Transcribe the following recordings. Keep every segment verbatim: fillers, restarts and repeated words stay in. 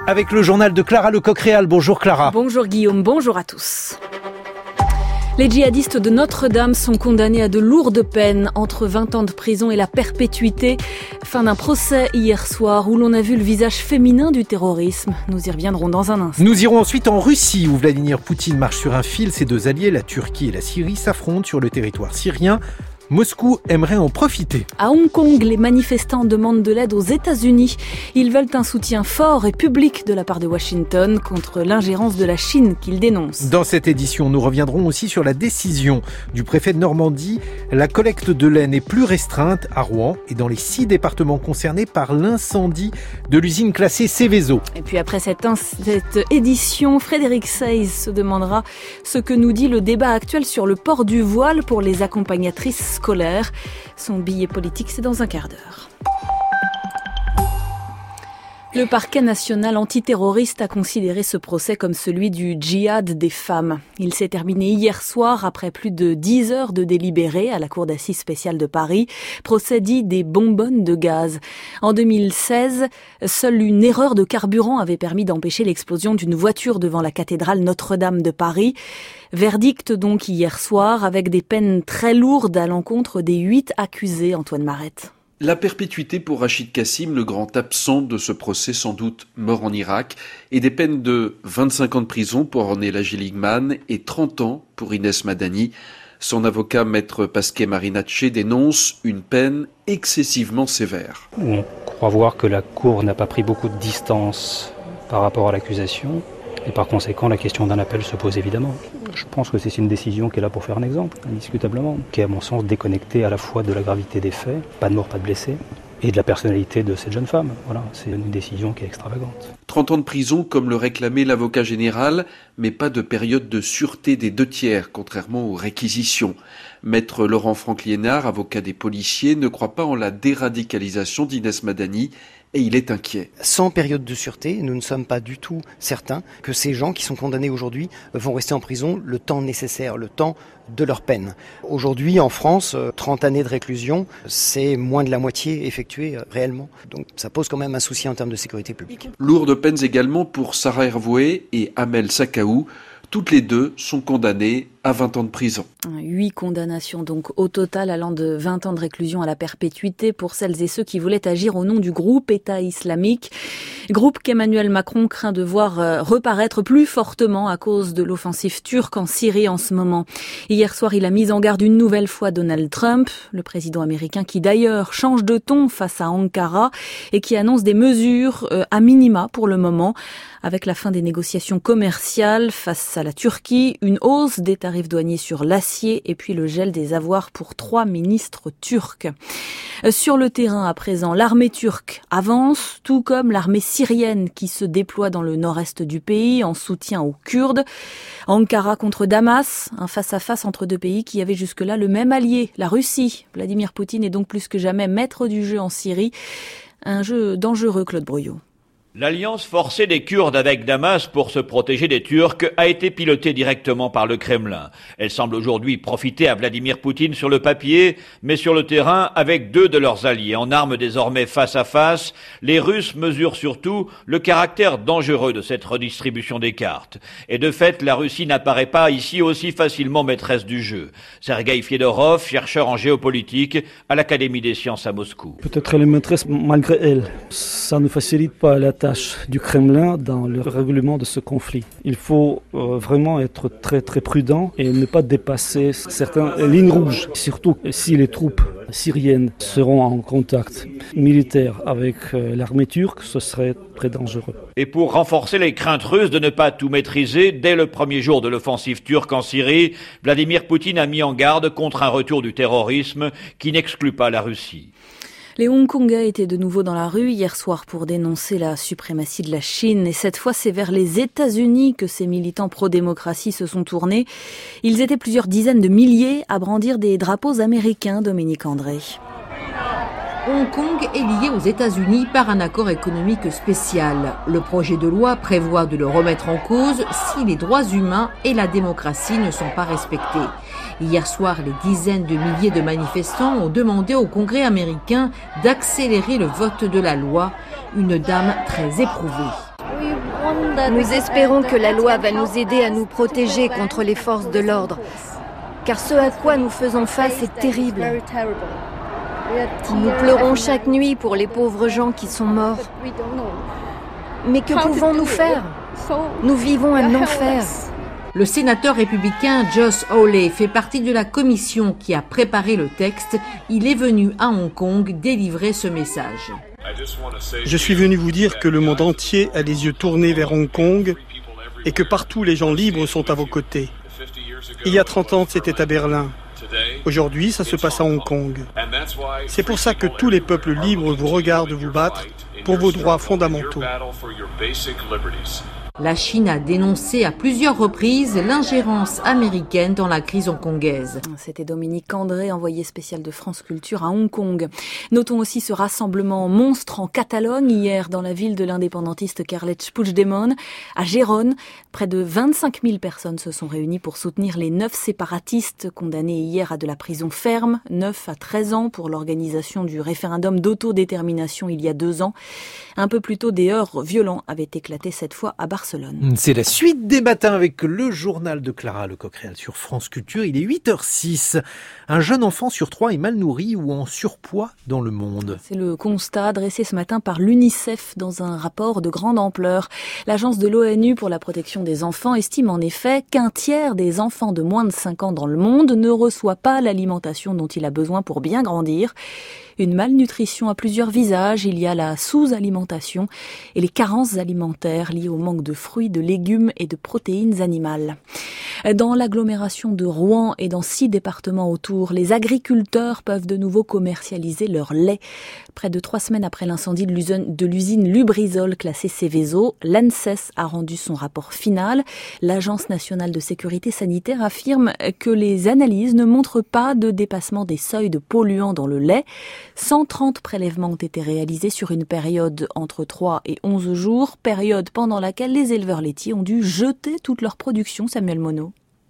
Avec le journal de Clara Lecoq-Réal. Bonjour Clara. Bonjour Guillaume, bonjour à tous. Les djihadistes de Notre-Dame sont condamnés à de lourdes peines, entre vingt ans de prison et la perpétuité. Fin d'un procès hier soir où l'on a vu le visage féminin du terrorisme. Nous y reviendrons dans un instant. Nous irons ensuite en Russie où Vladimir Poutine marche sur un fil. Ses deux alliés, la Turquie et la Syrie, s'affrontent sur le territoire syrien. Moscou aimerait en profiter. À Hong Kong, les manifestants demandent de l'aide aux États-Unis. Ils veulent un soutien fort et public de la part de Washington contre l'ingérence de la Chine qu'ils dénoncent. Dans cette édition, nous reviendrons aussi sur la décision du préfet de Normandie. La collecte de lait n'est plus restreinte à Rouen et dans les six départements concernés par l'incendie de l'usine classée Seveso. Et puis après cette, cette édition, Frédéric Seyss se demandera ce que nous dit le débat actuel sur le port du voile pour les accompagnatrices scolaire. Son billet politique, c'est dans un quart d'heure. Le parquet national antiterroriste a considéré ce procès comme celui du djihad des femmes. Il s'est terminé hier soir après plus de dix heures de délibéré à la cour d'assises spéciale de Paris. Procès dit des bonbonnes de gaz. En deux mille seize, seule une erreur de carburant avait permis d'empêcher l'explosion d'une voiture devant la cathédrale Notre-Dame de Paris. Verdict donc hier soir avec des peines très lourdes à l'encontre des huit accusés, Antoine Marette. La perpétuité pour Rachid Kassim, le grand absent de ce procès sans doute mort en Irak, et des peines de vingt-cinq ans de prison pour Ornella Gilligman et trente ans pour Inès Madani. Son avocat, maître Pasquet Marinacci, dénonce une peine excessivement sévère. On croit voir que la Cour n'a pas pris beaucoup de distance par rapport à l'accusation. Et par conséquent, la question d'un appel se pose évidemment. Je pense que c'est une décision qui est là pour faire un exemple, indiscutablement, qui est à mon sens déconnectée à la fois de la gravité des faits, pas de mort, pas de blessés, et de la personnalité de cette jeune femme. Voilà, c'est une décision qui est extravagante. trente ans de prison, comme le réclamait l'avocat général, mais pas de période de sûreté des deux tiers, contrairement aux réquisitions. Maître Laurent Franck-Liénard, avocat des policiers, ne croit pas en la déradicalisation d'Inès Madani, et il est inquiet. Sans période de sûreté, nous ne sommes pas du tout certains que ces gens qui sont condamnés aujourd'hui vont rester en prison le temps nécessaire, le temps de leur peine. Aujourd'hui, en France, trente années de réclusion, c'est moins de la moitié effectuée réellement. Donc ça pose quand même un souci en termes de sécurité publique. Lourdes peines également pour Sarah Hervoué et Amel Sakaou. Toutes les deux sont condamnées à vingt ans de prison. Huit condamnations donc au total allant de vingt ans de réclusion à la perpétuité pour celles et ceux qui voulaient agir au nom du groupe État islamique. Groupe qu'Emmanuel Macron craint de voir reparaître plus fortement à cause de l'offensive turque en Syrie en ce moment. Hier soir, il a mis en garde une nouvelle fois Donald Trump, le président américain qui d'ailleurs change de ton face à Ankara et qui annonce des mesures à minima pour le moment. Avec la fin des négociations commerciales face à la Turquie, une hausse des tarifs douaniers sur l'acier et puis le gel des avoirs pour trois ministres turcs. Sur le terrain à présent, l'armée turque avance, tout comme l'armée syrienne qui se déploie dans le nord-est du pays en soutien aux Kurdes. Ankara contre Damas, un face-à-face entre deux pays qui avaient jusque-là le même allié, la Russie. Vladimir Poutine est donc plus que jamais maître du jeu en Syrie. Un jeu dangereux, Claude Brouillot. L'alliance forcée des Kurdes avec Damas pour se protéger des Turcs a été pilotée directement par le Kremlin. Elle semble aujourd'hui profiter à Vladimir Poutine sur le papier, mais sur le terrain avec deux de leurs alliés en armes désormais face à face. Les Russes mesurent surtout le caractère dangereux de cette redistribution des cartes. Et de fait, la Russie n'apparaît pas ici aussi facilement maîtresse du jeu. Sergueï Fiedorov, chercheur en géopolitique à l'Académie des sciences à Moscou. Peut-être elle est maîtresse malgré elle. Ça ne facilite pas la tâche du Kremlin dans le règlement de ce conflit. Il faut euh, vraiment être très très prudent et ne pas dépasser certaines lignes rouges, surtout si les troupes syriennes seront en contact militaire avec euh, l'armée turque, ce serait très dangereux. Et pour renforcer les craintes russes de ne pas tout maîtriser, dès le premier jour de l'offensive turque en Syrie, Vladimir Poutine a mis en garde contre un retour du terrorisme qui n'exclut pas la Russie. Les Hongkongais étaient de nouveau dans la rue hier soir pour dénoncer la suprématie de la Chine. Et cette fois, c'est vers les États-Unis que ces militants pro-démocratie se sont tournés. Ils étaient plusieurs dizaines de milliers à brandir des drapeaux américains, Dominique André. Hong Kong est lié aux États-Unis par un accord économique spécial. Le projet de loi prévoit de le remettre en cause si les droits humains et la démocratie ne sont pas respectés. Hier soir, les dizaines de milliers de manifestants ont demandé au Congrès américain d'accélérer le vote de la loi. Une dame très éprouvée. Nous espérons que la loi va nous aider à nous protéger contre les forces de l'ordre, car ce à quoi nous faisons face est terrible. Nous pleurons chaque nuit pour les pauvres gens qui sont morts. Mais que pouvons-nous faire ? Nous vivons un enfer. Le sénateur républicain Josh Hawley fait partie de la commission qui a préparé le texte. Il est venu à Hong Kong délivrer ce message. Je suis venu vous dire que le monde entier a les yeux tournés vers Hong Kong et que partout les gens libres sont à vos côtés. Il y a trente ans, c'était à Berlin. Aujourd'hui, ça se passe à Hong Kong. C'est pour ça que tous les peuples libres vous regardent vous battre pour vos droits fondamentaux. La Chine a dénoncé à plusieurs reprises l'ingérence américaine dans la crise hongkongaise. C'était Dominique André, envoyé spécial de France Culture à Hong Kong. Notons aussi ce rassemblement monstre en Catalogne hier dans la ville de l'indépendantiste Carles Puigdemont, à Gérone. Près de vingt-cinq mille personnes se sont réunies pour soutenir les neuf séparatistes condamnés hier à de la prison ferme, neuf à treize ans pour l'organisation du référendum d'autodétermination il y a deux ans. Un peu plus tôt, des heurts violents avaient éclaté cette fois à Barcelone. C'est la suite des matins avec le journal de Clara Lecoq-Réal sur France Culture. Il est huit heures six. Un jeune enfant sur trois est mal nourri ou en surpoids dans le monde. C'est le constat dressé ce matin par l'UNICEF dans un rapport de grande ampleur. L'agence de l'ONU pour la protection des enfants estime en effet qu'un tiers des enfants de moins de cinq ans dans le monde ne reçoit pas l'alimentation dont il a besoin pour bien grandir. Une malnutrition à plusieurs visages, il y a la sous-alimentation et les carences alimentaires liées au manque de fruits, de légumes et de protéines animales. Dans l'agglomération de Rouen et dans six départements autour, les agriculteurs peuvent de nouveau commercialiser leur lait. Près de trois semaines après l'incendie de l'usine, de l'usine Lubrizol classée Seveso, l'ANSES a rendu son rapport final. L'Agence nationale de sécurité sanitaire affirme que les analyses ne montrent pas de dépassement des seuils de polluants dans le lait. cent trente prélèvements ont été réalisés sur une période entre trois et onze jours, période pendant laquelle les éleveurs laitiers ont dû jeter toute leur production. Samuel Monod.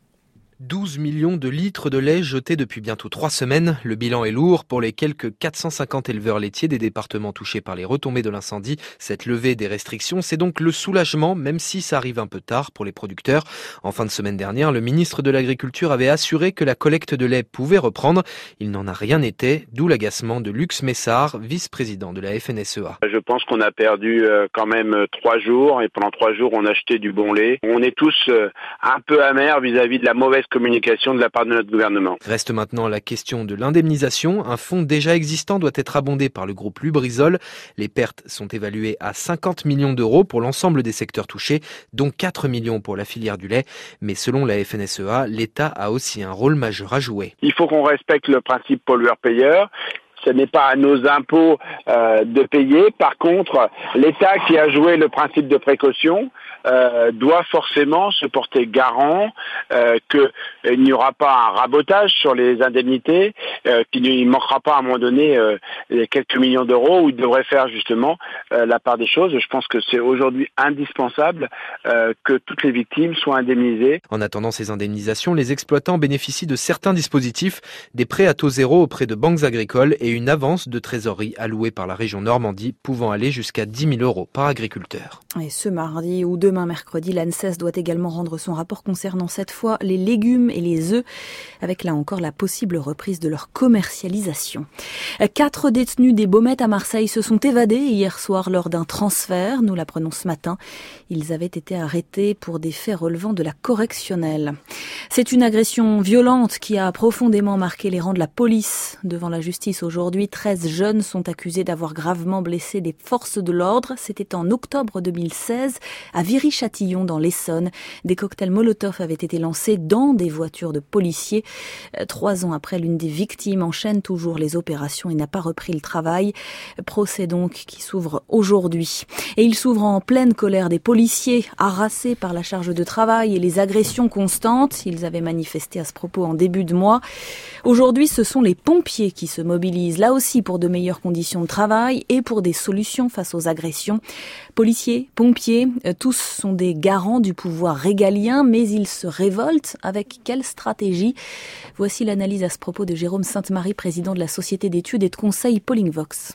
douze millions de litres de lait jetés depuis bientôt trois semaines. Le bilan est lourd pour les quelques quatre cent cinquante éleveurs laitiers des départements touchés par les retombées de l'incendie. Cette levée des restrictions, c'est donc le soulagement, même si ça arrive un peu tard pour les producteurs. En fin de semaine dernière, le ministre de l'Agriculture avait assuré que la collecte de lait pouvait reprendre. Il n'en a rien été, d'où l'agacement de Lux Messard, vice-président de la F N S E A. Je pense qu'on a perdu quand même trois jours et pendant trois jours, on a acheté du bon lait. On est tous un peu amers vis-à-vis de la mauvaise communication de la part de notre gouvernement. Reste maintenant la question de l'indemnisation. Un fonds déjà existant doit être abondé par le groupe Lubrizol. Les pertes sont évaluées à cinquante millions d'euros pour l'ensemble des secteurs touchés, dont quatre millions pour la filière du lait. Mais selon la F N S E A, l'État a aussi un rôle majeur à jouer. Il faut qu'on respecte le principe pollueur-payeur. Ce n'est pas à nos impôts euh, de payer. Par contre, l'État qui a joué le principe de précaution euh, doit forcément se porter garant euh, qu'il n'y aura pas un rabotage sur les indemnités, euh, qu'il ne manquera pas à un moment donné euh, quelques millions d'euros où il devrait faire justement euh, la part des choses. Je pense que c'est aujourd'hui indispensable euh, que toutes les victimes soient indemnisées. En attendant ces indemnisations, les exploitants bénéficient de certains dispositifs, des prêts à taux zéro auprès de banques agricoles et une avance de trésorerie allouée par la région Normandie pouvant aller jusqu'à dix mille euros par agriculteur. Et ce mardi ou demain mercredi, l'ANSES doit également rendre son rapport concernant cette fois les légumes et les œufs, avec là encore la possible reprise de leur commercialisation. Quatre détenus des Baumettes à Marseille se sont évadés hier soir lors d'un transfert. Nous l'apprenons ce matin. Ils avaient été arrêtés pour des faits relevant de la correctionnelle. C'est une agression violente qui a profondément marqué les rangs de la police. Devant la justice aujourd'hui, treize jeunes sont accusés d'avoir gravement blessé des forces de l'ordre. C'était en octobre deux mille seize à Viry-Châtillon dans l'Essonne. Des cocktails Molotov avaient été lancés dans des voitures de policiers. Trois ans après, l'une des victimes enchaîne toujours les opérations et n'a pas repris le travail. Procès donc qui s'ouvre aujourd'hui. Et il s'ouvre en pleine colère des policiers, harassés par la charge de travail et les agressions constantes. Ils avaient manifesté à ce propos en début de mois. Aujourd'hui, ce sont les pompiers qui se mobilisent, là aussi pour de meilleures conditions de travail et pour des solutions face aux agressions. Policiers, pompiers, tous sont des garants du pouvoir régalien, mais ils se révoltent. Avec quelle stratégie ? Voici l'analyse à ce propos de Jérôme Sainte-Marie, président de la Société d'études et de conseil Pollingvox.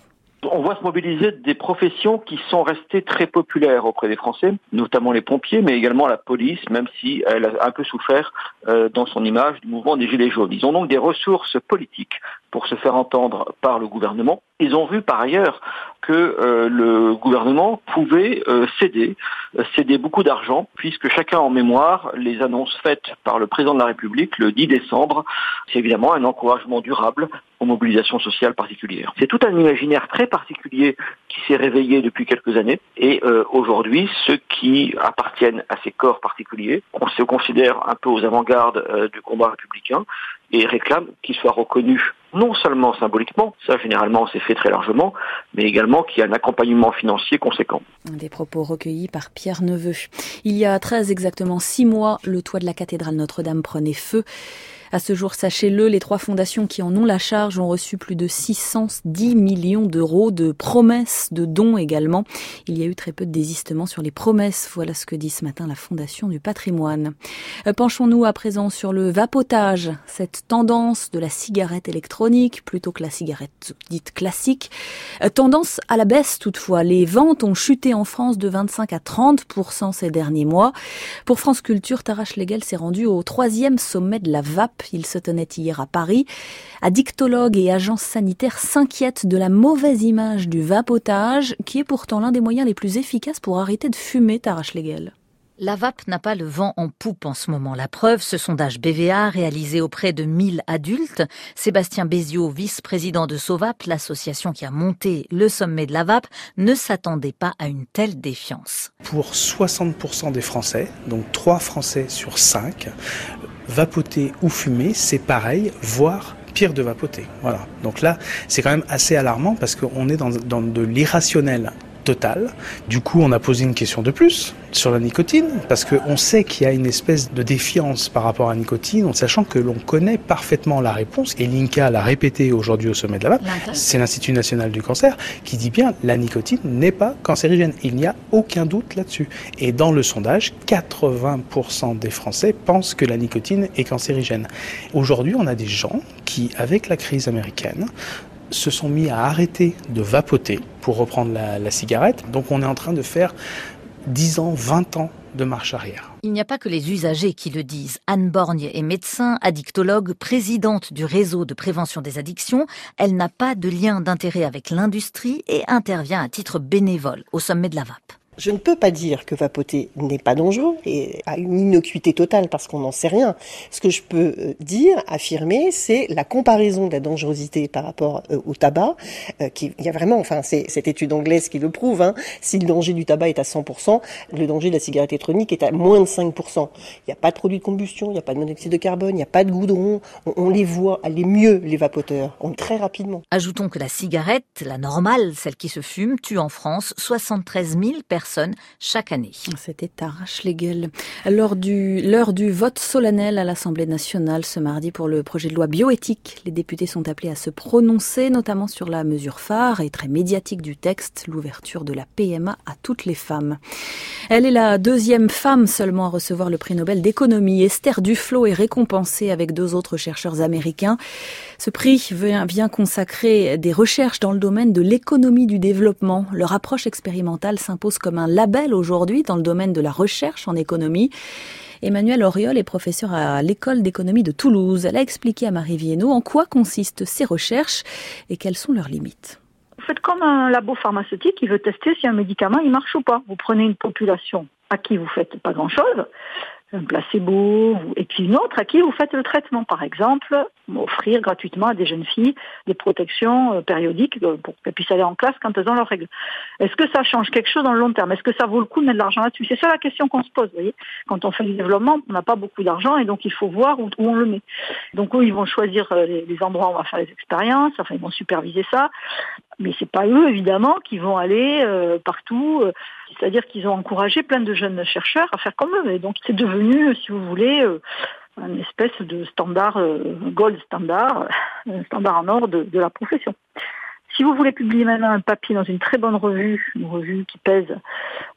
On voit se mobiliser des professions qui sont restées très populaires auprès des Français, notamment les pompiers, mais également la police, même si elle a un peu souffert euh, dans son image du mouvement des Gilets jaunes. Ils ont donc des ressources politiques pour se faire entendre par le gouvernement. Ils ont vu par ailleurs que euh, le gouvernement pouvait euh, céder, euh, céder beaucoup d'argent, puisque chacun en mémoire les annonces faites par le président de la République le dix décembre, c'est évidemment un encouragement durable aux mobilisations sociales particulières. C'est tout un imaginaire très particulier qui s'est réveillé depuis quelques années, et euh, aujourd'hui, ceux qui appartiennent à ces corps particuliers, on se considère un peu aux avant-gardes euh, du combat républicain, et réclament qu'ils soient reconnus non seulement symboliquement, ça généralement c'est fait très largement, mais également qu'il y ait un accompagnement financier conséquent. Des propos recueillis par Pierre Neveu. Il y a treize exactement six mois, le toit de la cathédrale Notre-Dame prenait feu. À ce jour, sachez-le, les trois fondations qui en ont la charge ont reçu plus de six cent dix millions d'euros de promesses, de dons également. Il y a eu très peu de désistements sur les promesses. Voilà ce que dit ce matin la Fondation du patrimoine. Penchons-nous à présent sur le vapotage, cette tendance de la cigarette électronique plutôt que la cigarette dite classique. Tendance à la baisse toutefois. Les ventes ont chuté en France de vingt-cinq à trente pour cent ces derniers mois. Pour France Culture, Tara Schlegel s'est rendu au troisième sommet de la vape. Il se tenait hier à Paris. Addictologues et agences sanitaires s'inquiètent de la mauvaise image du vapotage, qui est pourtant l'un des moyens les plus efficaces pour arrêter de fumer, Tara Schlegel. La vape n'a pas le vent en poupe en ce moment. La preuve, ce sondage B V A réalisé auprès de mille adultes. Sébastien Béziot, vice-président de Sovap, l'association qui a monté le sommet de la vape, ne s'attendait pas à une telle défiance. Pour soixante pour cent des Français, donc trois Français sur cinq, vapoter ou fumer, c'est pareil, voire pire de vapoter. Voilà. Donc là, c'est quand même assez alarmant parce qu'on est dans, dans de l'irrationnel total. Du coup, on a posé une question de plus sur la nicotine, parce qu'on sait qu'il y a une espèce de défiance par rapport à la nicotine, en sachant que l'on connaît parfaitement la réponse, et l'INCa l'a répété aujourd'hui au sommet de la vape, c'est l'Institut national du cancer, qui dit bien la nicotine n'est pas cancérigène. Il n'y a aucun doute là-dessus. Et dans le sondage, quatre-vingts pour cent des Français pensent que la nicotine est cancérigène. Aujourd'hui, on a des gens qui, avec la crise américaine, se sont mis à arrêter de vapoter pour reprendre la, la cigarette. Donc on est en train de faire dix ans, vingt ans de marche arrière. Il n'y a pas que les usagers qui le disent. Anne Borgne est médecin, addictologue, présidente du réseau de prévention des addictions. Elle n'a pas de lien d'intérêt avec l'industrie et intervient à titre bénévole au sommet de la vape. Je ne peux pas dire que vapoter n'est pas dangereux et a une innocuité totale parce qu'on n'en sait rien. Ce que je peux dire, affirmer, c'est la comparaison de la dangerosité par rapport au tabac. Euh, qui, il y a vraiment, enfin, c'est cette étude anglaise qui le prouve. Hein, si le danger du tabac est à cent pour cent, le danger de la cigarette électronique est à moins de cinq pour cent. Il n'y a pas de produit de combustion, il n'y a pas de monoxyde de carbone, il n'y a pas de goudron. On, on les voit aller mieux, les vapoteurs, on, très rapidement. Ajoutons que la cigarette, la normale, celle qui se fume, tue en France soixante-treize mille personnes chaque année. C'était Tara Schlegel. Lors du, l'heure du vote solennel à l'Assemblée nationale ce mardi pour le projet de loi bioéthique, les députés sont appelés à se prononcer, notamment sur la mesure phare et très médiatique du texte, l'ouverture de la P M A à toutes les femmes. Elle est la deuxième femme seulement à recevoir le prix Nobel d'économie. Esther Duflo est récompensée avec deux autres chercheurs américains. Ce prix vient, vient consacrer des recherches dans le domaine de l'économie du développement. Leur approche expérimentale s'impose comme un label aujourd'hui dans le domaine de la recherche en économie. Emmanuelle Auriol est professeure à l'école d'économie de Toulouse. Elle a expliqué à Marie Viennot en quoi consistent ces recherches et quelles sont leurs limites. Vous faites comme un labo pharmaceutique qui veut tester si un médicament il marche ou pas. Vous prenez une population à qui vous faites pas grand-chose, un placebo, et puis une autre à qui vous faites le traitement. Par exemple, offrir gratuitement à des jeunes filles des protections périodiques pour qu'elles puissent aller en classe quand elles ont leurs règles. Est-ce que ça change quelque chose dans le long terme? Est-ce que ça vaut le coup de mettre de l'argent là-dessus? C'est ça la question qu'on se pose, vous voyez. Quand on fait du développement, on n'a pas beaucoup d'argent et donc il faut voir où, où on le met. Donc eux, ils vont choisir les, les endroits où on va faire les expériences, enfin ils vont superviser ça. Mais c'est pas eux, évidemment, qui vont aller euh, partout. Euh, c'est-à-dire qu'ils ont encouragé plein de jeunes chercheurs à faire comme eux. Et donc c'est devenu, si vous voulez, euh, une espèce de standard, euh, gold standard, un standard en or de, de la profession. Si vous voulez publier maintenant un papier dans une très bonne revue, une revue qui pèse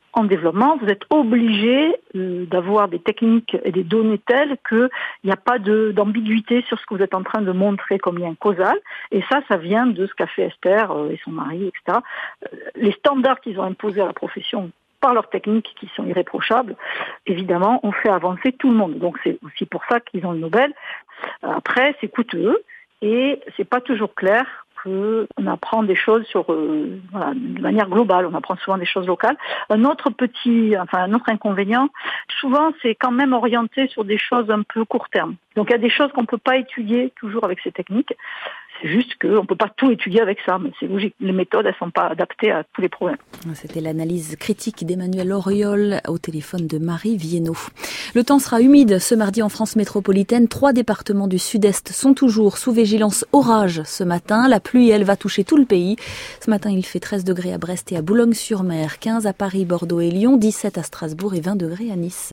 en développement, vous êtes obligé euh, d'avoir des techniques et des données telles qu'il n'y a pas de, d'ambiguïté sur ce que vous êtes en train de montrer comme lien causal. Et ça, ça vient de ce qu'a fait Esther euh, et son mari, et cetera. Euh, les standards qu'ils ont imposés à la profession par leurs techniques qui sont irréprochables, évidemment, ont fait avancer tout le monde. Donc c'est aussi pour ça qu'ils ont le Nobel. Après, c'est coûteux et c'est pas toujours clair qu'on apprend des choses sur, euh, voilà, de manière globale. On apprend souvent des choses locales. Un autre petit, enfin un autre inconvénient, souvent c'est quand même orienté sur des choses un peu court terme. Donc il y a des choses qu'on peut pas étudier toujours avec ces techniques. C'est juste qu'on ne peut pas tout étudier avec ça, mais c'est logique. Les méthodes, elles ne sont pas adaptées à tous les problèmes. C'était l'analyse critique d'Emmanuel Auriol au téléphone de Marie Viennot. Le temps sera humide ce mardi en France métropolitaine. Trois départements du sud-est sont toujours sous vigilance orage ce matin. La pluie, elle, va toucher tout le pays. Ce matin, il fait treize degrés à Brest et à Boulogne-sur-Mer, quinze à Paris, Bordeaux et Lyon, dix-sept à Strasbourg et vingt degrés à Nice.